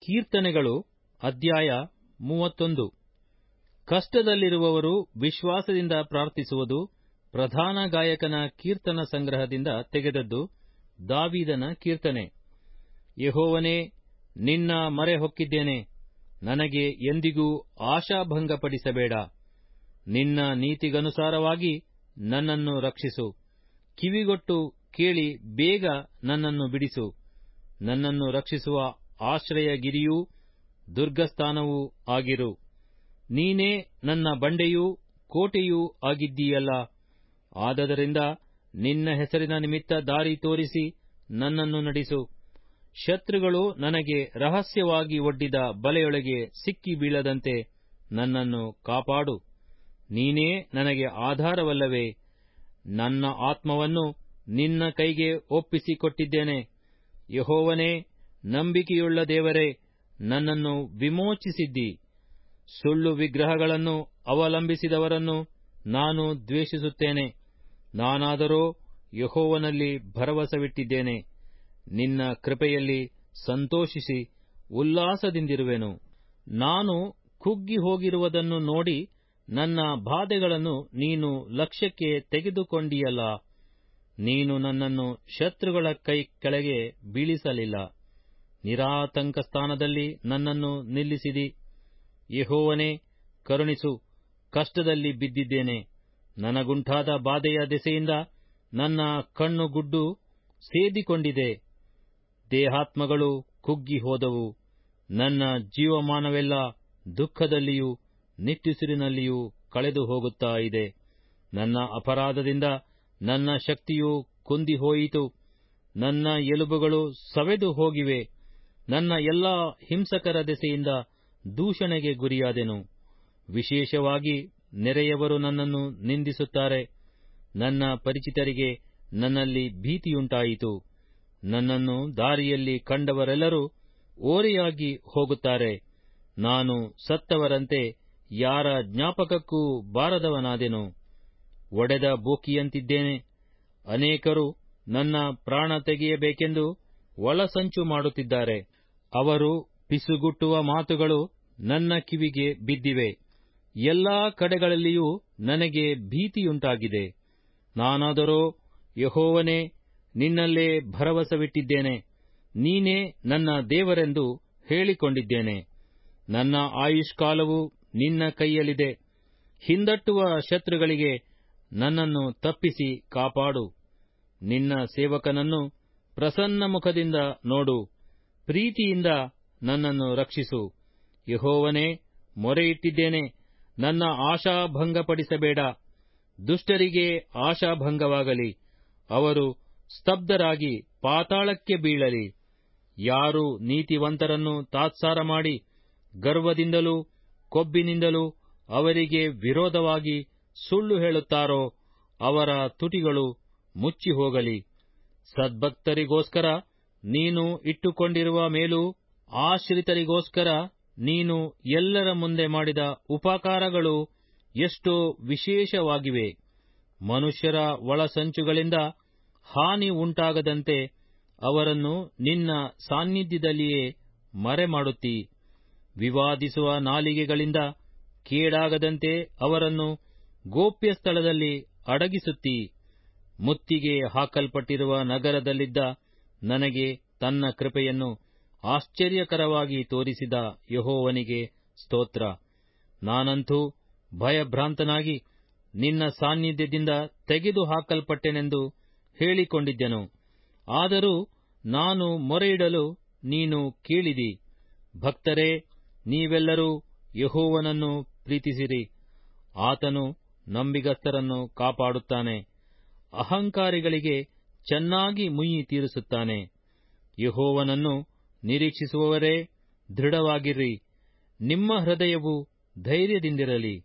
ಕೀರ್ತನೆಗಳು ಅಧ್ಯಾಯ 31. ಕಷ್ಟದಲ್ಲಿರುವವರು ವಿಶ್ವಾಸದಿಂದ ಪ್ರಾರ್ಥಿಸುವುದು ಪ್ರಧಾನ ಗಾಯಕನ ಕೀರ್ತನ ಸಂಗ್ರಹದಿಂದ ತೆಗೆದದ್ದು. ದಾವೀದನ ಕೀರ್ತನೆ. ಯೆಹೋವನೇ, ನಿನ್ನ ಮೊರೆ ಹೊಕ್ಕಿದ್ದೇನೆ, ನನಗೆ ಎಂದಿಗೂ ಆಶಾಭಂಗಪಡಿಸಬೇಡ. ನಿನ್ನ ನೀತಿಗನುಸಾರವಾಗಿ ನನ್ನನ್ನು ರಕ್ಷಿಸು. ಕಿವಿಗೊಟ್ಟು ಕೇಳಿ ಬೇಗ ನನ್ನನ್ನು ಬಿಡಿಸು. ನನ್ನನ್ನು ರಕ್ಷಿಸುವ ಆಶ್ರಯಗಿರಿಯೂ ದುರ್ಗಸ್ಥಾನವೂ ಆಗಿರು. ನೀನೇ ನನ್ನ ಬಂಡೆಯೂ ಕೋಟೆಯೂ ಆಗಿದ್ದೀಯಲ್ಲ. ಆದದರಿಂದ ನಿನ್ನ ಹೆಸರಿನ ನಿಮಿತ್ತ ದಾರಿ ತೋರಿಸಿ ನನ್ನನ್ನು ನಡೆಸು. ಶತ್ರುಗಳು ನನಗೆ ರಹಸ್ಯವಾಗಿ ಒಡ್ಡಿದ ಬಲೆಯೊಳಗೆ ಸಿಕ್ಕಿ ಬೀಳದಂತೆ ನನ್ನನ್ನು ಕಾಪಾಡು. ನೀನೇ ನನಗೆ ಆಧಾರವಲ್ಲವೇ? ನನ್ನ ಆತ್ಮವನ್ನು ನಿನ್ನ ಕೈಗೆ ಒಪ್ಪಿಸಿಕೊಟ್ಟಿದ್ದೇನೆ. ಯೆಹೋವನೇ, ನಂಬಿಕೆಯುಳ್ಳ ದೇವರೇ, ನನ್ನನ್ನು ವಿಮೋಚಿಸಿದ್ದಿ. ಸುಳ್ಳು ವಿಗ್ರಹಗಳನ್ನು ಅವಲಂಬಿಸಿದವರನ್ನು ನಾನು ದ್ವೇಷಿಸುತ್ತೇನೆ. ನಾನಾದರೋ ಯೆಹೋವನಲ್ಲಿ ಭರವಸವಿಟ್ಟಿದ್ದೇನೆ. ನಿನ್ನ ಕೃಪೆಯಲ್ಲಿ ಸಂತೋಷಿಸಿ ಉಲ್ಲಾಸದಿಂದಿರುವೆನು. ನಾನು ಕುಗ್ಗಿ ಹೋಗಿರುವುದನ್ನು ನೋಡಿ ನನ್ನ ಬಾಧೆಗಳನ್ನು ನೀನು ಲಕ್ಷ್ಯಕ್ಕೆ ತೆಗೆದುಕೊಂಡಿಯಲ್ಲ. ನೀನು ನನ್ನನ್ನು ಶತ್ರುಗಳ ಕೈ ಕೆಳಗೆ ಬೀಳಿಸಲಿಲ್ಲ. ನಿರಾತಂಕ ಸ್ಥಾನದಲ್ಲಿ ನನ್ನನ್ನು ನಿಲ್ಲಿಸಿದಿ. ಯೆಹೋವನೇ, ಕರುಣಿಸು. ಕಷ್ಟದಲ್ಲಿ ಬಿದ್ದಿದ್ದೇನೆ. ನನಗುಂಟಾದ ಬಾಧೆಯ ದೆಸೆಯಿಂದ ನನ್ನ ಕಣ್ಣುಗುಡ್ಡು ಸೇದಿಕೊಂಡಿದೆ. ದೇಹಾತ್ಮಗಳು ಕುಗ್ಗಿ ಹೋದವು. ನನ್ನ ಜೀವಮಾನವೆಲ್ಲ ದುಃಖದಲ್ಲಿಯೂ ನಿಟ್ಟುಸಿರಿನಲ್ಲಿಯೂ ಕಳೆದು ಹೋಗುತ್ತಾ ಇದೆ. ನನ್ನ ಅಪರಾಧದಿಂದ ನನ್ನ ಶಕ್ತಿಯು ಕುಂದಿ ಹೋಯಿತು. ನನ್ನ ಎಲುಬುಗಳು ಸವೆದು ಹೋಗಿವೆ. ನನ್ನ ಎಲ್ಲಾ ಹಿಂಸಕರ ದೆಸೆಯಿಂದ ದೂಷಣೆಗೆ ಗುರಿಯಾದೆನು. ವಿಶೇಷವಾಗಿ ನೆರೆಯವರು ನನ್ನನ್ನು ನಿಂದಿಸುತ್ತಾರೆ. ನನ್ನ ಪರಿಚಿತರಿಗೆ ನನ್ನಲ್ಲಿ ಭೀತಿಯುಂಟಾಯಿತು. ನನ್ನನ್ನು ದಾರಿಯಲ್ಲಿ ಕಂಡವರೆಲ್ಲರೂ ಓರೆಯಾಗಿ ಹೋಗುತ್ತಾರೆ. ನಾನು ಸತ್ತವರಂತೆ ಯಾರ ಜ್ಞಾಪಕಕ್ಕೂ ಬಾರದವನಾದೆನು. ಒಡೆದ ಬೋಕಿಯಂತಿದ್ದೇನೆ. ಅನೇಕರು ನನ್ನ ಪ್ರಾಣ ತೆಗೆಯಬೇಕೆಂದು ಒಳಸಂಚು ಮಾಡುತ್ತಿದ್ದಾರೆ. ಅವರು ಪಿಸುಗುಟ್ಟುವ ಮಾತುಗಳು ನನ್ನ ಕಿವಿಗೆ ಬಿದ್ದಿವೆ. ಎಲ್ಲಾ ಕಡೆಗಳಲ್ಲಿಯೂ ನನಗೆ ಭೀತಿಯುಂಟಾಗಿದೆ. ನಾನಾದರೋ ಯೆಹೋವನೇ, ನಿನ್ನಲ್ಲೇ ಭರವಸವಿಟ್ಟಿದ್ದೇನೆ. ನೀನೇ ನನ್ನ ದೇವರೆಂದು ಹೇಳಿಕೊಂಡಿದ್ದೇನೆ. ನನ್ನ ಆಯುಷ್ಕಾಲವು ನಿನ್ನ ಕೈಯಲ್ಲಿದೆ. ಹಿಂದಟ್ಟುವ ಶತ್ರುಗಳಿಗೆ ನನ್ನನ್ನು ತಪ್ಪಿಸಿ ಕಾಪಾಡು. ನಿನ್ನ ಸೇವಕನನ್ನು ಪ್ರಸನ್ನ ಮುಖದಿಂದ ನೋಡು. ಪ್ರೀತಿಯಿಂದ ನನ್ನನ್ನು ರಕ್ಷಿಸು. ಯೆಹೋವನೇ, ಮೊರೆಯಿಟ್ಟಿದ್ದೇನೆ, ನನ್ನ ಆಶಾಭಂಗಪಡಿಸಬೇಡ. ದುಷ್ಟರಿಗೆ ಆಶಾಭಂಗವಾಗಲಿ. ಅವರು ಸ್ತಬ್ಧರಾಗಿ ಪಾತಾಳಕ್ಕೆ ಬೀಳಲಿ. ಯಾರು ನೀತಿವಂತರನ್ನು ತಾತ್ಸಾರ ಮಾಡಿ ಗರ್ವದಿಂದಲೂ ಕೊಬ್ಬಿನಿಂದಲೂ ಅವರಿಗೆ ವಿರೋಧವಾಗಿ ಸುಳ್ಳು ಹೇಳುತ್ತಾರೋ ಅವರ ತುಟಿಗಳು ಮುಚ್ಚಿ ಹೋಗಲಿ. ಸದ್ಭಕ್ತರಿಗೋಸ್ಕರ ನೀನು ಇಟ್ಟುಕೊಂಡಿರುವ ಮೇಲೂ ಆಶ್ರಿತರಿಗೋಸ್ಕರ ನೀನು ಎಲ್ಲರ ಮುಂದೆ ಮಾಡಿದ ಉಪಕಾರಗಳು ಎಷ್ಟೋ ವಿಶೇಷವಾಗಿವೆ. ಮನುಷ್ಯರ ಒಳಸಂಚುಗಳಿಂದ ಹಾನಿ ಉಂಟಾಗದಂತೆ ಅವರನ್ನು ನಿನ್ನ ಸಾನ್ನಿಧ್ಯದಲ್ಲಿಯೇ ಮರೆಮಾಡುತ್ತೀ. ವಿವಾದಿಸುವ ನಾಲಿಗೆಗಳಿಂದ ಕೇಡಾಗದಂತೆ ಅವರನ್ನು ಗೋಪ್ಯ ಸ್ಥಳದಲ್ಲಿ ಅಡಗಿಸುತ್ತೀ. ಮುತ್ತಿಗೆ ಹಾಕಲ್ಪಟ್ಟಿರುವ ನಗರದಲ್ಲಿದ್ದ ನನಗೆ ತನ್ನ ಕೃಪೆಯನ್ನು ಆಶ್ಚರ್ಯಕರವಾಗಿ ತೋರಿಸಿದ ಯೆಹೋವನಿಗೆ ಸ್ತೋತ್ರ. ನಾನಂತೂ ಭಯಭ್ರಾಂತನಾಗಿ ನಿನ್ನ ಸಾನ್ನಿಧ್ಯದಿಂದ ತೆಗೆದು ಹಾಕಲ್ಪಟ್ಟೆನೆಂದು ಹೇಳಿಕೊಂಡಿದ್ದೆನು. ಆದರೂ ನಾನು ಮೊರೆಯಿಡಲು ನೀನು ಕೇಳಿದಿ. ಭಕ್ತರೇ, ನೀವೆಲ್ಲರೂ ಯೆಹೋವನನ್ನು ಪ್ರೀತಿಸಿರಿ. ಆತನು ನಂಬಿಗಸ್ತರನ್ನು ಕಾಪಾಡುತ್ತಾನೆ. ಅಹಂಕಾರಿಗಳಿಗೆ ಚೆನ್ನಾಗಿ ಮುಯ್ಯಿ ತೀರಿಸುತ್ತಾನೆ. ಯೆಹೋವನನ್ನು ನಿರೀಕ್ಷಿಸುವವರೇ, ದೃಢವಾಗಿರ್ರಿ. ನಿಮ್ಮ ಹೃದಯವು ಧೈರ್ಯದಿಂದಿರಲಿ.